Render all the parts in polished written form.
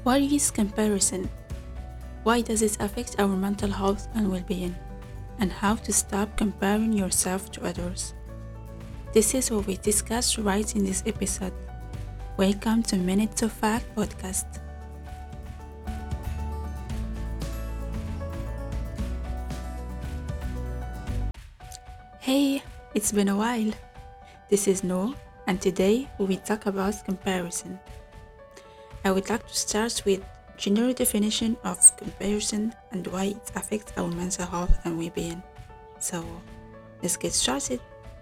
What is comparison? Why does it affect our mental health and well-being? And how to stop comparing yourself to others? This is what we discuss right in this episode. Welcome to Minutes of Fact podcast. Hey, it's been a while. This is Noor, and today we will talk about comparison. I would like to start with general definition of comparison and why it affects our mental health and well-being. So, let's get started.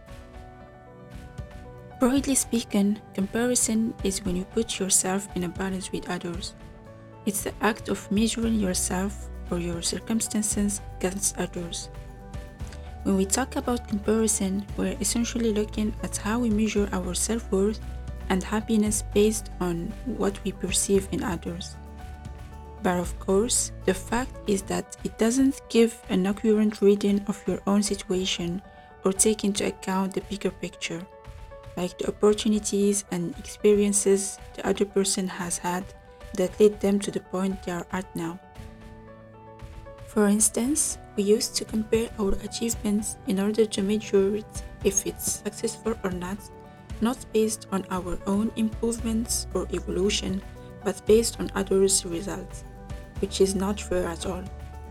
Broadly speaking, comparison is when you put yourself in a balance with others. It's the act of measuring yourself or your circumstances against others. When we talk about comparison, we're essentially looking at how we measure our self-worth and happiness based on what we perceive in others. But of course, the fact is that it doesn't give an accurate reading of your own situation or take into account the bigger picture, like the opportunities and experiences the other person has had that led them to the point they are at now. For instance, we used to compare our achievements in order to measure if it's successful or not based on our own improvements or evolution, but based on others' results, which is not fair at all.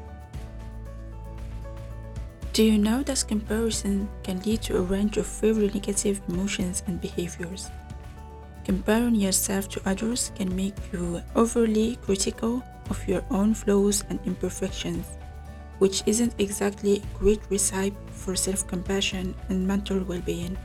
Do you know that comparison can lead to a range of very negative emotions and behaviors? Comparing yourself to others can make you overly critical of your own flaws and imperfections, which isn't exactly a great recipe for self-compassion and mental well-being.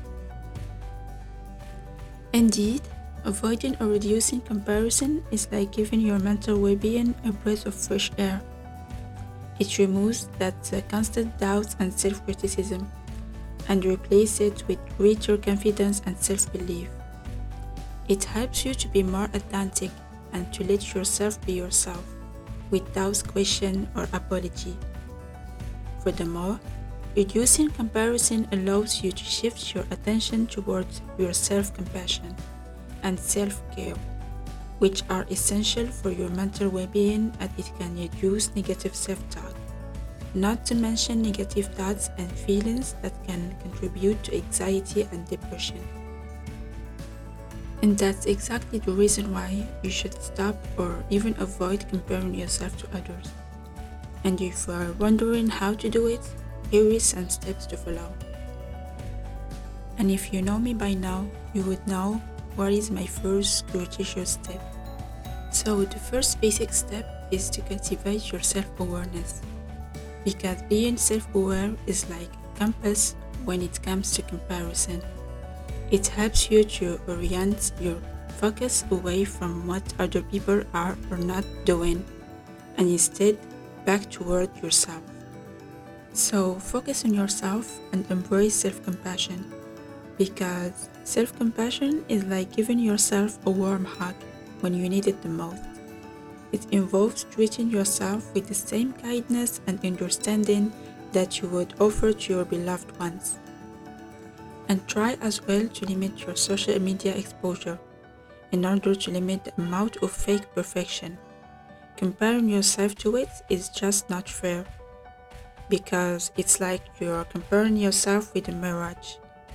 Indeed, avoiding or reducing comparison is like giving your mental well-being a breath of fresh air. It removes that constant doubt and self-criticism and replaces it with greater confidence and self-belief. It helps you to be more authentic and to let yourself be yourself without question or apology. Furthermore, reducing comparison allows you to shift your attention towards your self-compassion and self-care, which are essential for your mental well-being, as it can reduce negative self-talk, not to mention negative thoughts and feelings that can contribute to anxiety and depression. And that's exactly the reason why you should stop or even avoid comparing yourself to others. And if you are wondering how to do it, here is some steps to follow. And if you know me by now, you would know what is my first crucial step. So the first basic step is to cultivate your self-awareness. Because being self-aware is like a compass when it comes to comparison. It helps you to orient your focus away from what other people are or not doing, and instead back toward yourself. So focus on yourself and embrace self-compassion, because self-compassion is like giving yourself a warm hug when you need it the most. It involves treating yourself with the same kindness and understanding that you would offer to your beloved ones. And try as well to limit your social media exposure in order to limit the amount of fake perfection. Comparing yourself to it is just not fair, because it's like you're comparing yourself with a mirage.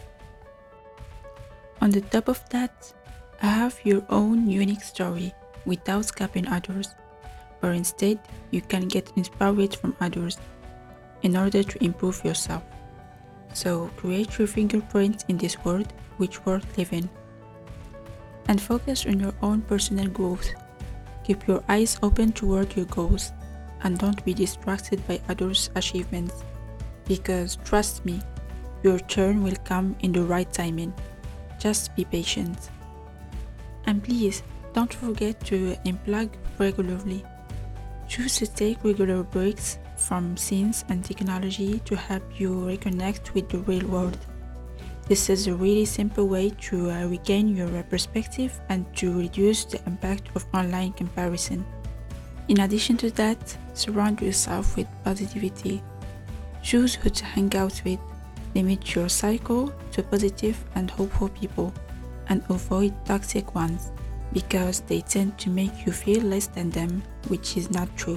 On the top of that, have your own unique story without copying others, but instead you can get inspired from others in order to improve yourself. So create your fingerprint in this world which worth living. And focus on your own personal growth. Keep your eyes open toward your goals and don't be distracted by others' achievements, because trust me, your turn will come in the right timing. Just be patient. And please, don't forget to unplug regularly. Choose to take regular breaks from scenes and technology to help you reconnect with the real world. This is a really simple way to regain your perspective and to reduce the impact of online comparison. In addition to that, surround yourself with positivity. Choose who to hang out with. Limit your cycle to positive and hopeful people and avoid toxic ones, because they tend to make you feel less than them, which is not true.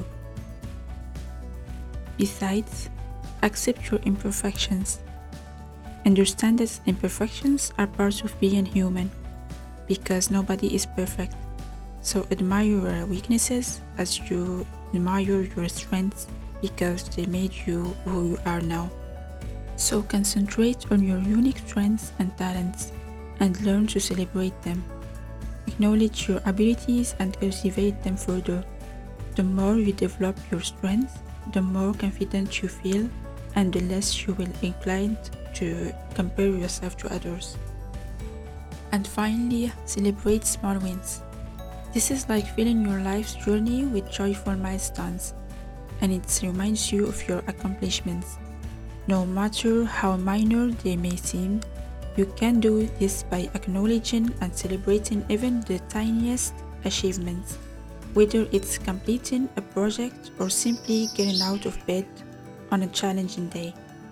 Besides, accept your imperfections. Understand that imperfections are part of being human, because nobody is perfect. So admire your weaknesses as you admire your strengths, because they made you who you are now. So concentrate on your unique strengths and talents and learn to celebrate them. Acknowledge your abilities and cultivate them further. The more you develop your strengths, the more confident you feel and the less you will inclined to compare yourself to others. And finally, celebrate small wins. This is like filling your life's journey with joyful milestones, and it reminds you of your accomplishments. No matter how minor they may seem, you can do this by acknowledging and celebrating even the tiniest achievements, whether it's completing a project or simply getting out of bed on a challenging day.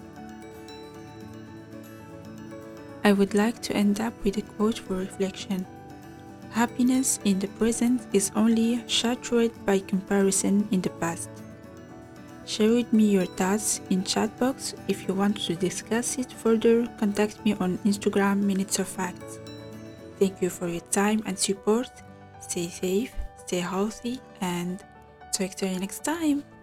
I would like to end up with a quote for reflection. Happiness in the present is only shattered by comparison in the past. Share with me your thoughts in chat box. If you want to discuss it further, contact me on Instagram Minutes of Facts. Thank you for your time and support. Stay safe, stay healthy, and talk to you next time.